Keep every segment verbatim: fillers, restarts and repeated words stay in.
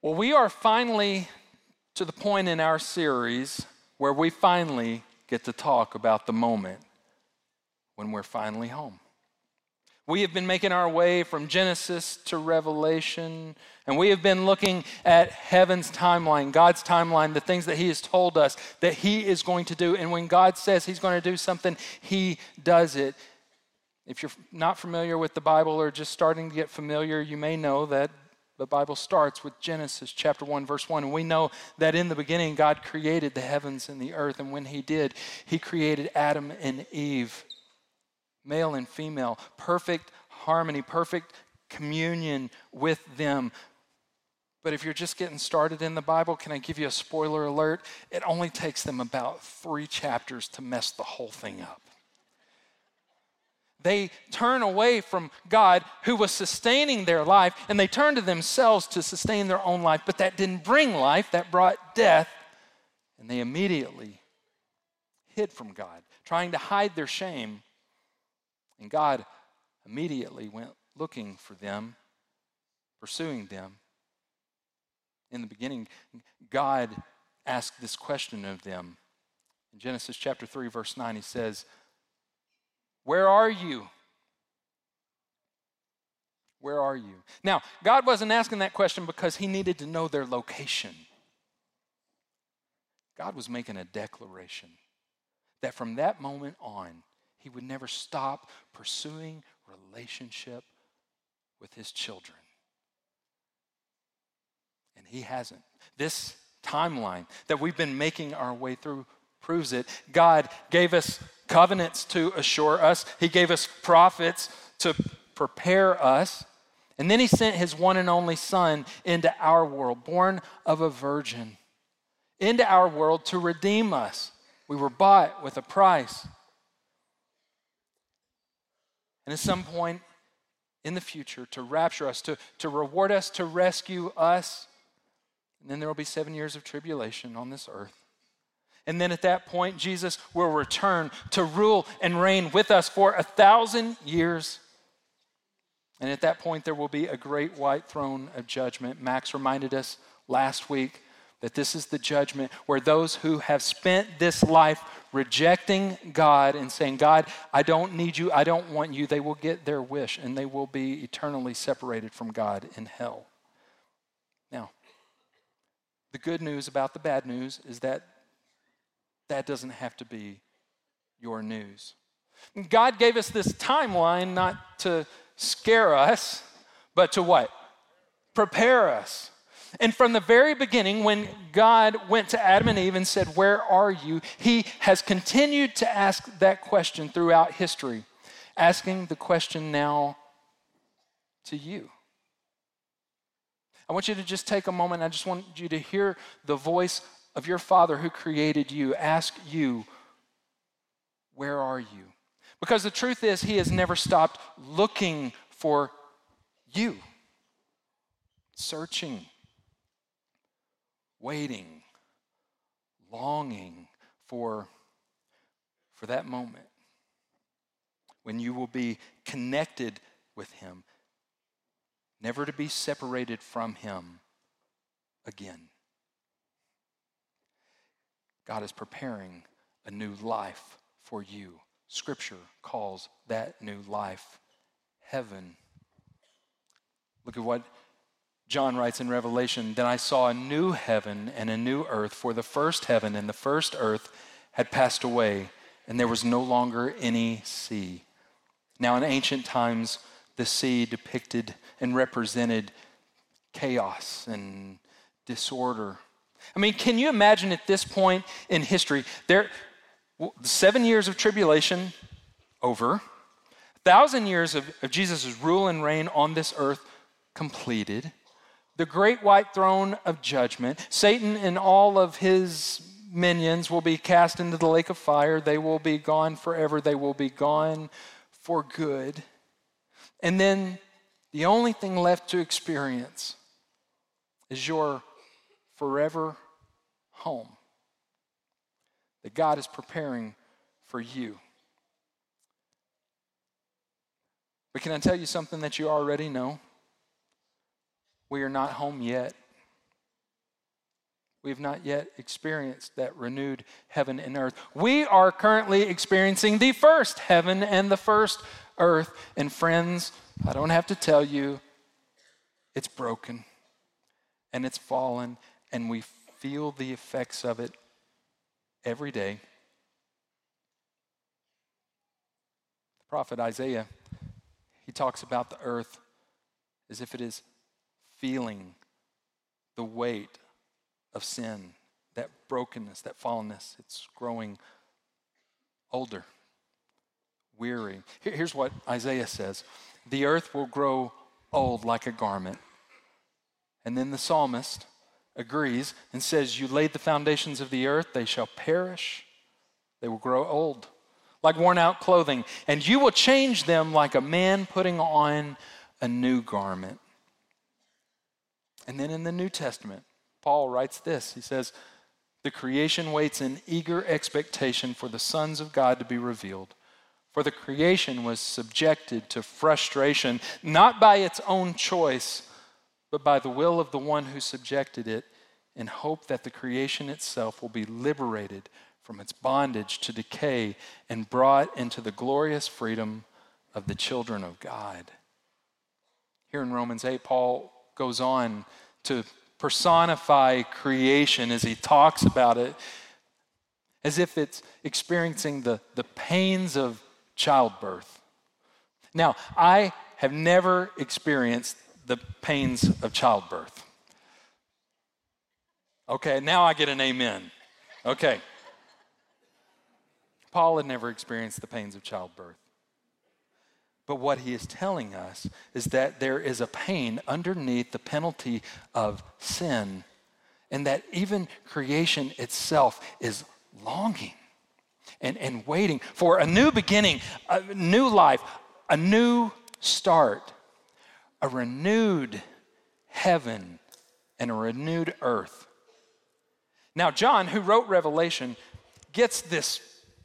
Well, we are finally to the point in our series where we finally get to talk about the moment when we're finally home. We have been making our way from Genesis to Revelation, and we have been looking at heaven's timeline, God's timeline, the things that he has told us that he is going to do. And when God says he's going to do something, he does it. If you're not familiar with the Bible or just starting to get familiar, you may know that the Bible starts with Genesis chapter one, verse one. And we know that in the beginning, God created the heavens and the earth. And when he did, he created Adam and Eve, male and female, perfect harmony, perfect communion with them. But if you're just getting started in the Bible, can I give you a spoiler alert? It only takes them about three chapters to mess the whole thing up. They turn away from God who was sustaining their life, and they turn to themselves to sustain their own life, but that didn't bring life, that brought death, and they immediately hid from God, trying to hide their shame, and God immediately went looking for them, pursuing them. In the beginning, God asked this question of them. In Genesis chapter three, verse nine, he says, "Where are you? Where are you?" Now, God wasn't asking that question because he needed to know their location. God was making a declaration that from that moment on, he would never stop pursuing relationship with his children. And he hasn't. This timeline that we've been making our way through proves it. God gave us covenants to assure us. He gave us prophets to prepare us. And then he sent his one and only son into our world, born of a virgin, into our world to redeem us. We were bought with a price. And at some point in the future, to rapture us, to, to reward us, to rescue us. And then there will be seven years of tribulation on this earth. And then at that point, Jesus will return to rule and reign with us for a thousand years. And at that point, there will be a great white throne of judgment. Max reminded us last week that this is the judgment where those who have spent this life rejecting God and saying, "God, I don't need you, I don't want you," they will get their wish and they will be eternally separated from God in hell. Now, the good news about the bad news is that that doesn't have to be your news. God gave us this timeline not to scare us, but to what? Prepare us. And from the very beginning, when God went to Adam and Eve and said, "Where are you?" he has continued to ask that question throughout history, asking the question now to you. I want you to just take a moment. I just want you to hear the voice of your Father who created you ask you, "Where are you?" Because the truth is, he has never stopped looking for you, searching, waiting, longing for, for that moment when you will be connected with him, never to be separated from him again. God is preparing a new life for you. Scripture calls that new life heaven. Look at what John writes in Revelation. "Then I saw a new heaven and a new earth, for the first heaven and the first earth had passed away, and there was no longer any sea." Now in ancient times, the sea depicted and represented chaos and disorder. I mean, can you imagine at this point in history, there, seven years of tribulation over, a thousand years of, of Jesus' rule and reign on this earth completed, the great white throne of judgment, Satan and all of his minions will be cast into the lake of fire. They will be gone forever. They will be gone for good. And then the only thing left to experience is your forever home that God is preparing for you. But can I tell you something that you already know? We are not home yet. We have not yet experienced that renewed heaven and earth. We are currently experiencing the first heaven and the first earth. And friends, I don't have to tell you, it's broken and it's fallen, and we feel the effects of it every day. The prophet Isaiah, he talks about the earth as if it is feeling the weight of sin, that brokenness, that fallenness. It's growing older, weary. Here, here's what Isaiah says: the earth will grow old like a garment. And then the psalmist agrees and says, you laid the foundations of the earth, they shall perish, they will grow old like worn out clothing, and you will change them like a man putting on a new garment. And then in the New Testament, Paul writes this. He says, the creation waits in eager expectation for the sons of God to be revealed. For the creation was subjected to frustration, not by its own choice, but by the will of the one who subjected it, in hope that the creation itself will be liberated from its bondage to decay and brought into the glorious freedom of the children of God. Here in Romans eight, Paul goes on to personify creation as he talks about it, as if it's experiencing the, the pains of childbirth. Now, I have never experienced the pains of childbirth. Okay, now I get an amen. Okay. Paul had never experienced the pains of childbirth. But what he is telling us is that there is a pain underneath the penalty of sin, and that even creation itself is longing and, and waiting for a new beginning, a new life, a new start, a renewed heaven and a renewed earth. Now, John, who wrote Revelation, gets this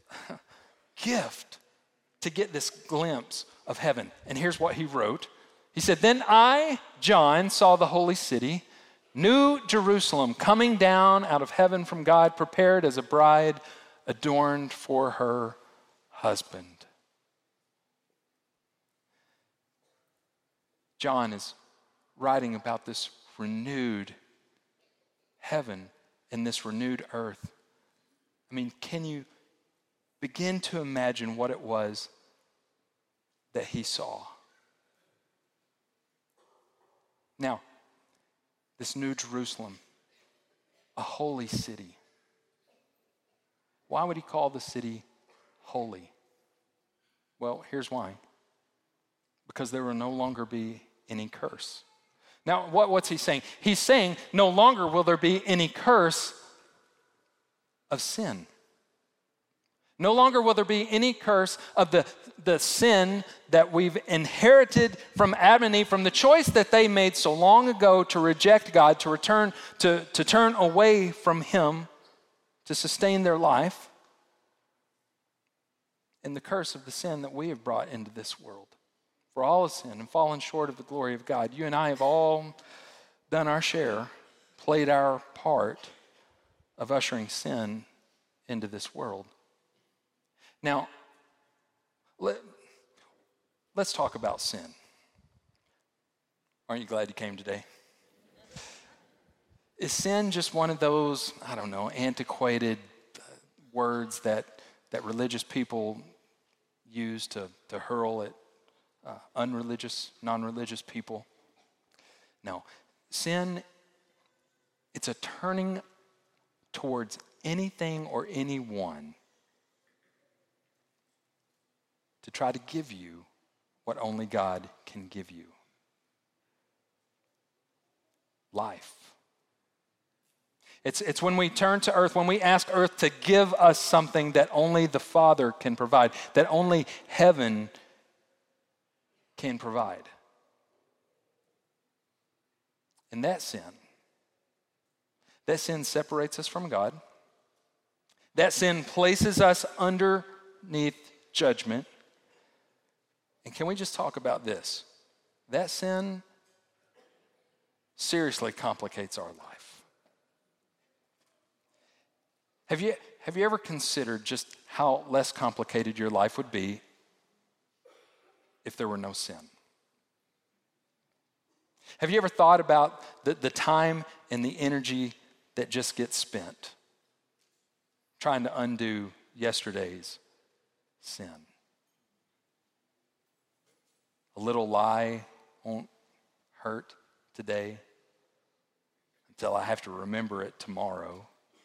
gift to get this glimpse of heaven. And here's what he wrote. He said, then I, John, saw the holy city, New Jerusalem, coming down out of heaven from God, prepared as a bride adorned for her husband. John is writing about this renewed heaven and this renewed earth. I mean, can you begin to imagine what it was that he saw? Now, this New Jerusalem, a holy city. Why would he call the city holy? Well, here's why. Because there will no longer be any curse. Now, what, what's he saying? He's saying no longer will there be any curse of sin. No longer will there be any curse of the, the sin that we've inherited from Adam and Eve, from the choice that they made so long ago to reject God, to return, to, to turn away from Him, to sustain their life, and the curse of the sin that we have brought into this world. For all have sinned and fallen short of the glory of God. You and I have all done our share, played our part of ushering sin into this world. Now, let, let's talk about sin. Aren't you glad you came today? Is sin just one of those, I don't know, antiquated uh, words that, that religious people use to, to hurl at uh, unreligious, non-religious people? No. Sin, it's a turning towards anything or anyone to try to give you what only God can give you. Life. It's, it's when we turn to earth, when we ask earth to give us something that only the Father can provide, that only heaven can provide. And that sin, that sin separates us from God. That sin places us underneath judgment. And can we just talk about this? That sin seriously complicates our life. Have you, have you ever considered just how less complicated your life would be if there were no sin? Have you ever thought about the, the time and the energy that just gets spent trying to undo yesterday's sin? A little lie won't hurt today until I have to remember it tomorrow.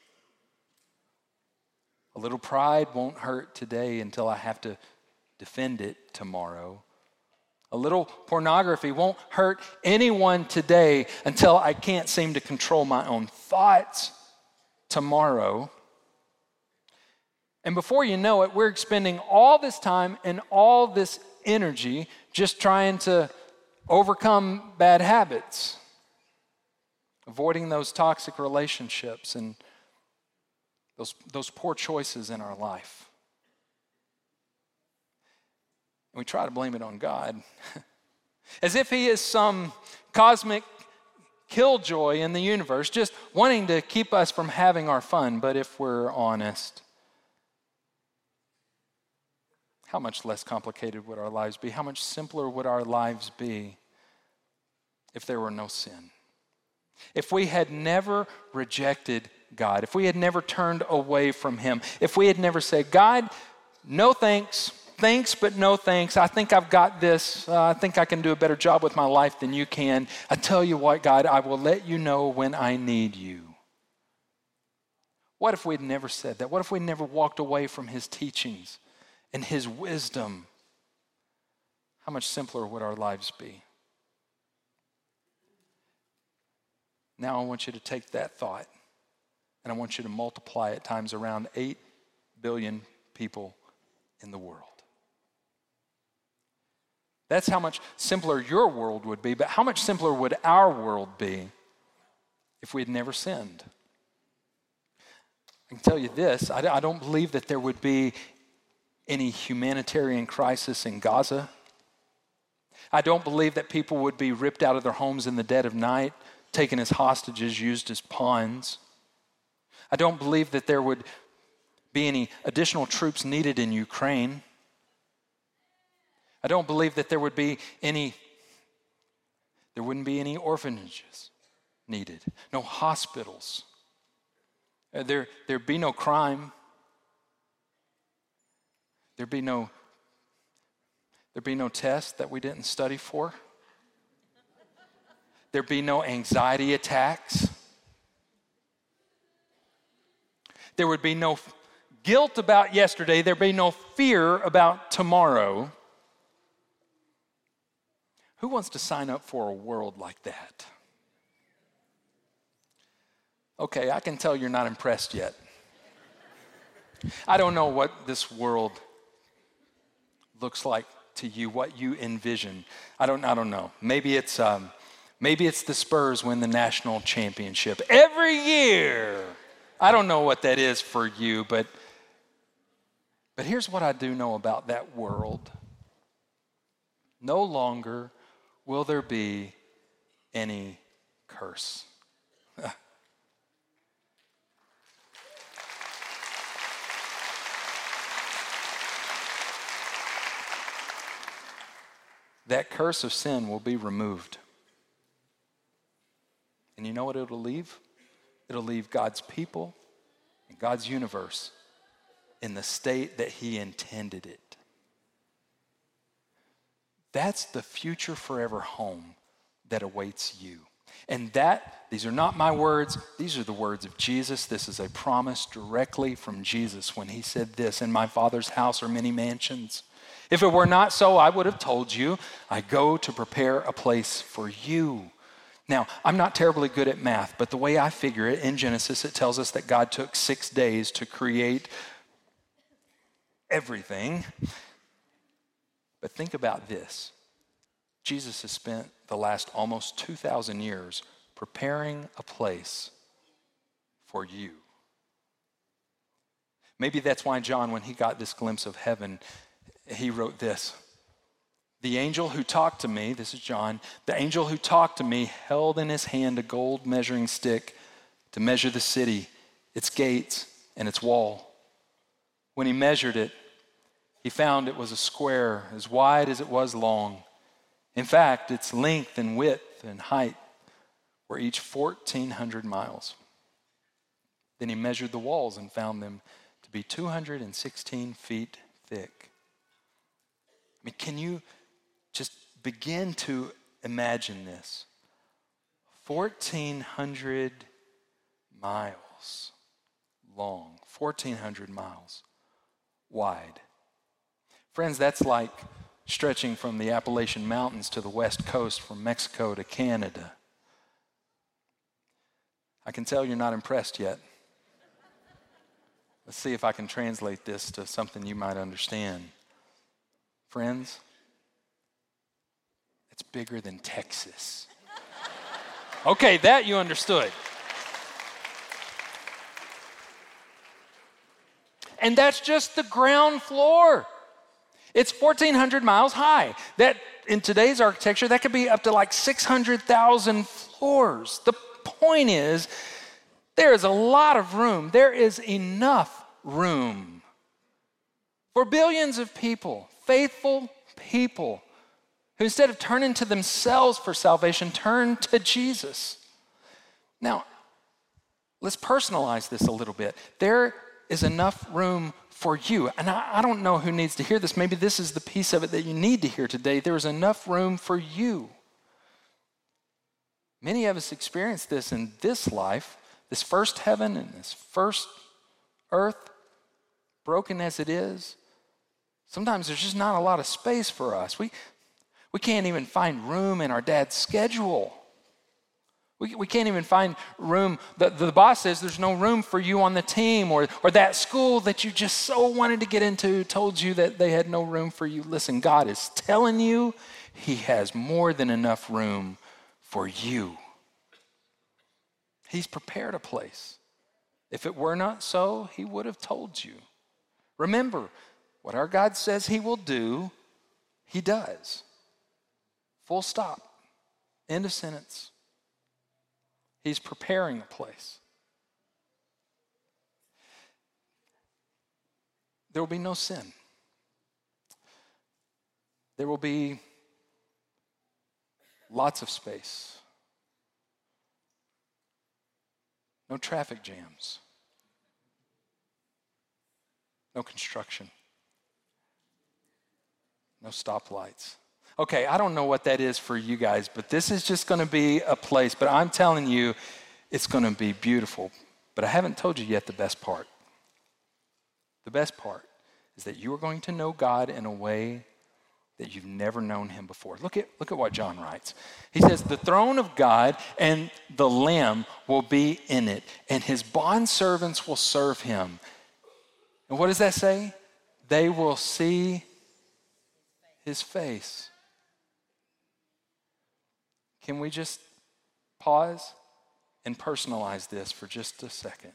A little pride won't hurt today until I have to defend it tomorrow. A little pornography won't hurt anyone today until I can't seem to control my own thoughts tomorrow. And before you know it, we're expending all this time and all this energy just trying to overcome bad habits, avoiding those toxic relationships and those, those poor choices in our life. And we try to blame it on God as if he is some cosmic killjoy in the universe, just wanting to keep us from having our fun. But if we're honest, how much less complicated would our lives be? How much simpler would our lives be if there were no sin? If we had never rejected God, if we had never turned away from him, if we had never said, God, no thanks, thanks, but no thanks. I think I've got this. Uh, I think I can do a better job with my life than you can. I tell you what, God, I will let you know when I need you. What if we'd never said that? What if we never walked away from his teachings and his wisdom? How much simpler would our lives be? Now I want you to take that thought and I want you to multiply it times around eight billion people in the world. That's how much simpler your world would be, but how much simpler would our world be if we had never sinned? I can tell you this, I, I don't believe that there would be any humanitarian crisis in Gaza. I don't believe that people would be ripped out of their homes in the dead of night, taken as hostages, used as pawns. I don't believe that there would be any additional troops needed in Ukraine. I don't believe that there would be any, there wouldn't be any orphanages needed, no hospitals. Uh, there, there'd be no crime. There'd be no, there'd be no test that we didn't study for. There'd be no anxiety attacks. There would be no guilt about yesterday. There'd be no fear about tomorrow. Who wants to sign up for a world like that? Okay, I can tell you're not impressed yet. I don't know what this world looks like to you, what you envision. I don't, I don't know. Maybe it's, um, maybe it's the Spurs win the national championship every year. I don't know what that is for you, but, but here's what I do know about that world. No longer will there be any curse. That curse of sin will be removed. And you know what it'll leave? It'll leave God's people and God's universe in the state that he intended it. That's the future forever home that awaits you. And that, these are not my words, these are the words of Jesus. This is a promise directly from Jesus when he said this, "In my Father's house are many mansions. If it were not so, I would have told you, I go to prepare a place for you." Now, I'm not terribly good at math, but the way I figure it, in Genesis, it tells us that God took six days to create everything. But think about this. Jesus has spent the last almost two thousand years preparing a place for you. Maybe that's why John, when he got this glimpse of heaven, he wrote this. "The angel who talked to me," this is John, "the angel who talked to me held in his hand a gold measuring stick to measure the city, its gates, and its wall. When he measured it, he found it was a square as wide as it was long. In fact, its length and width and height were each fourteen hundred miles. Then he measured the walls and found them to be two hundred sixteen feet thick. I mean, can you just begin to imagine this? fourteen hundred miles long, fourteen hundred miles wide. Friends, that's like stretching from the Appalachian Mountains to the West Coast, from Mexico to Canada. I can tell you're not impressed yet. Let's see if I can translate this to something you might understand. Friends, it's bigger than Texas. Okay, that you understood. And that's just the ground floor. It's fourteen hundred miles high. That, in today's architecture, that could be up to like six hundred thousand floors. The point is, there is a lot of room. There is enough room for billions of people, faithful people, who instead of turning to themselves for salvation, turn to Jesus. Now, let's personalize this a little bit. There is enough room for you. And I, I don't know who needs to hear this. Maybe this is the piece of it that you need to hear today. There is enough room for you. Many of us experience this in this life, this first heaven and this first earth, broken as it is. Sometimes there's just not a lot of space for us. We, we can't even find room in our dad's schedule. We, we can't even find room. The, the boss says there's no room for you on the team, or, or that school that you just so wanted to get into told you that they had no room for you. Listen, God is telling you he has more than enough room for you. He's prepared a place. If it were not so, he would have told you. Remember, what our God says he will do, he does. Full stop. End of sentence. He's preparing a place. There will be no sin. There will be lots of space. No traffic jams. No construction. No stoplights. Okay, I don't know what that is for you guys, but this is just going to be a place. But I'm telling you, it's going to be beautiful. But I haven't told you yet the best part. The best part is that you are going to know God in a way that you've never known him before. Look at, look at what John writes. He says, the throne of God and the Lamb will be in it, and his bondservants will serve him. And what does that say? They will see his face. Can we just pause and personalize this for just a second?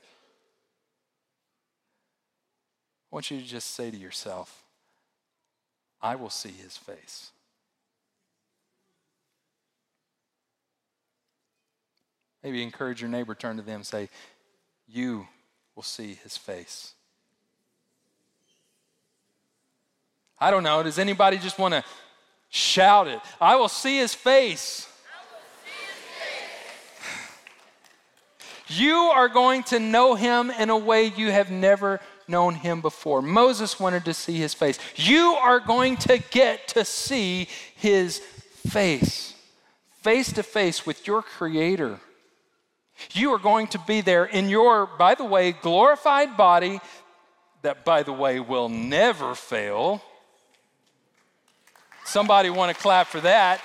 I want you to just say to yourself, I will see his face. Maybe encourage your neighbor, turn to them and say, you will see his face. I don't know, does anybody just want to shout it? I will see his face. You are going to know him in a way you have never known him before. Moses wanted to see his face. You are going to get to see his face, face to face with your Creator. You are going to be there in your, by the way, glorified body that, by the way, will never fail. Somebody want to clap for that.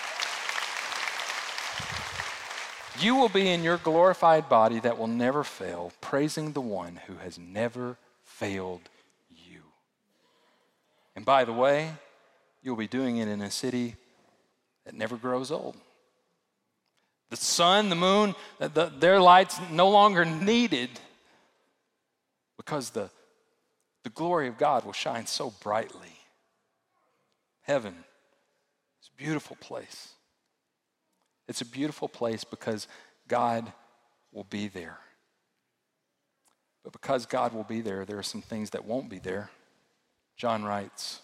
You will be in your glorified body that will never fail, praising the one who has never failed you. And by the way, you'll be doing it in a city that never grows old. The sun, the moon, the, their lights no longer needed because the, the glory of God will shine so brightly. Heaven is a beautiful place. It's a beautiful place because God will be there. But because God will be there, there are some things that won't be there. John writes,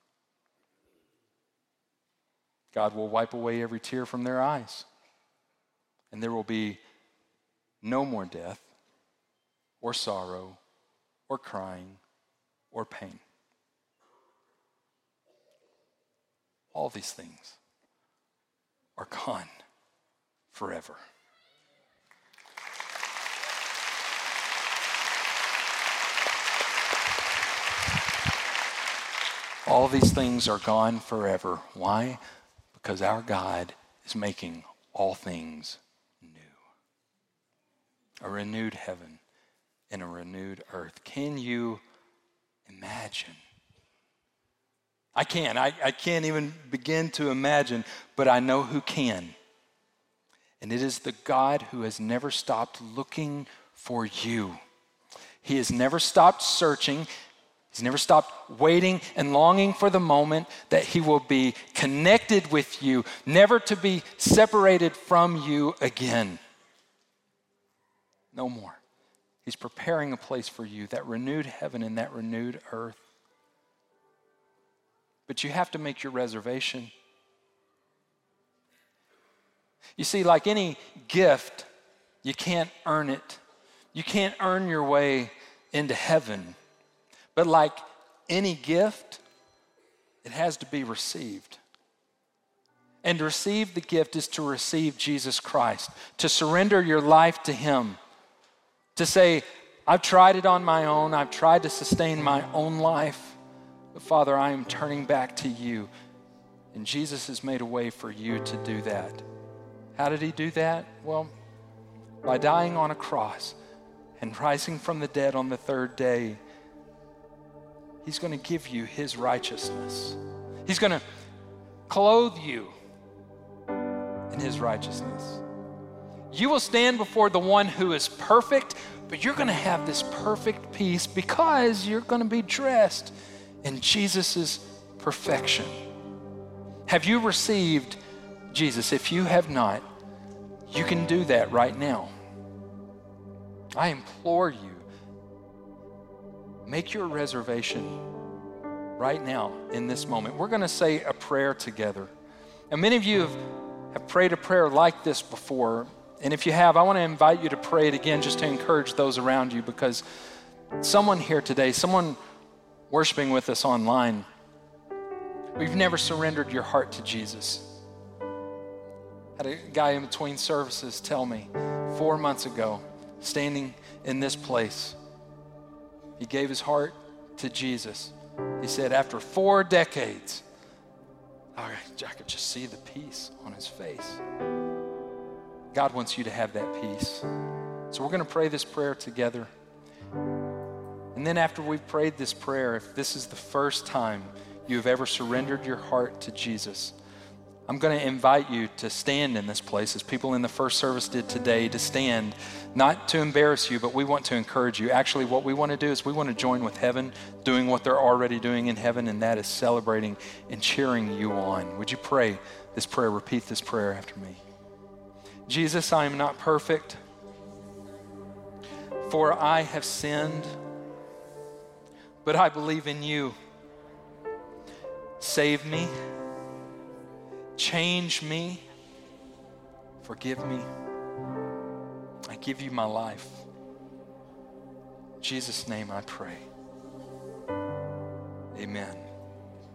God will wipe away every tear from their eyes, and there will be no more death or sorrow or crying or pain. All these things are gone forever. All these things are gone forever. Why? Because our God is making all things new. A renewed heaven and a renewed earth. Can you imagine? I can't. I, I can't even begin to imagine, but I know who can. And it is the God who has never stopped looking for you. He has never stopped searching. He's never stopped waiting and longing for the moment that he will be connected with you, never to be separated from you again. No more. He's preparing a place for you, that renewed heaven and that renewed earth. But you have to make your reservation. You see, like any gift, you can't earn it. You can't earn your way into heaven. But like any gift, it has to be received. And to receive the gift is to receive Jesus Christ, to surrender your life to him, to say, I've tried it on my own, I've tried to sustain my own life, but Father, I am turning back to you. And Jesus has made a way for you to do that. How did he do that? Well, by dying on a cross and rising from the dead on the third day. He's going to give you his righteousness. He's going to clothe you in his righteousness. You will stand before the one who is perfect, but you're going to have this perfect peace because you're going to be dressed in Jesus' perfection. Have you received Jesus? If you have not, you can do that right now. I implore you, make your reservation right now in this moment. We're going to say a prayer together. And many of you have, have prayed a prayer like this before. And if you have, I want to invite you to pray it again just to encourage those around you, because someone here today, someone worshiping with us online, we've never surrendered your heart to Jesus. I had a guy in between services tell me four months ago, standing in this place, he gave his heart to Jesus. He said, after four decades, I could just see the peace on his face. God wants you to have that peace. So we're going to pray this prayer together. And then after we've prayed this prayer, if this is the first time you've ever surrendered your heart to Jesus, I'm going to invite you to stand in this place, as people in the first service did today, to stand, not to embarrass you, but we want to encourage you. Actually, what we want to do is we want to join with heaven, doing what they're already doing in heaven, and that is celebrating and cheering you on. Would you pray this prayer? Repeat this prayer after me. Jesus, I am not perfect, for I have sinned, but I believe in you. Save me. Change me. Forgive me. I give you my life. In Jesus' name I pray. Amen.